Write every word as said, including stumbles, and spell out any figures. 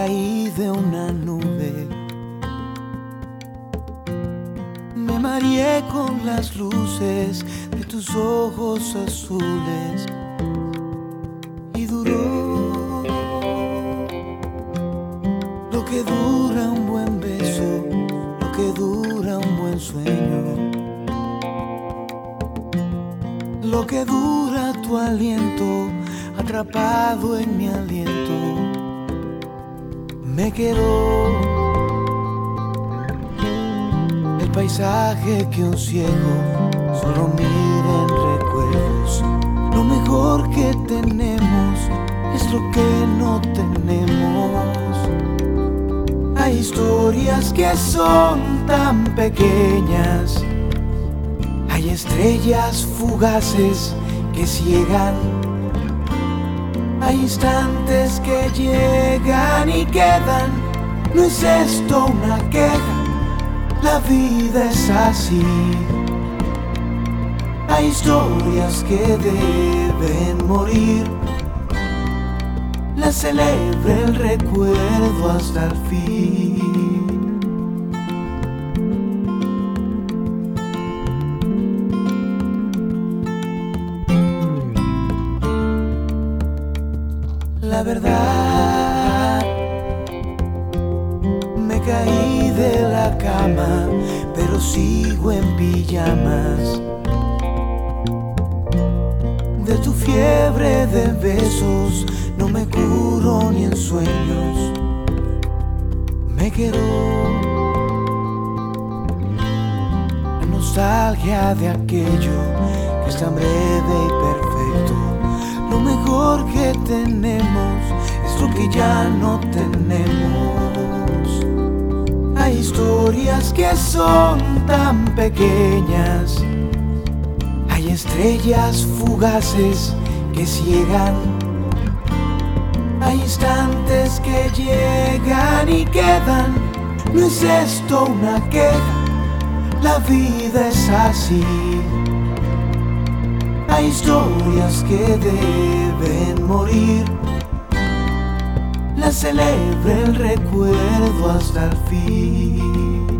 caí de una nube, me mareé con las luces de tus ojos azules y duró lo que dura un buen beso, lo que dura un buen sueño, lo que dura tu aliento atrapado en mi aliento. Me quedó el paisaje que un ciego solo mira en recuerdos. Lo mejor que tenemos es lo que no tenemos. Hay historias que son tan pequeñas, hay estrellas fugaces que ciegan, hay instantes que llegan y quedan. No es esto una queja, la vida es así. Hay historias que deben morir, las celebra el recuerdo hasta el fin. La verdad, me caí de la cama, pero sigo en pijamas. De tu fiebre de besos no me curo ni en sueños. Me quedó la nostalgia de aquello que es tan breve y perfecto. Lo mejor que tenemos es lo que ya no tenemos. Hay historias que son tan pequeñas, hay estrellas fugaces que ciegan, hay instantes que llegan y quedan. No es esto una queja, la vida es así. Hay historias que deben morir, las celebra el recuerdo hasta el fin.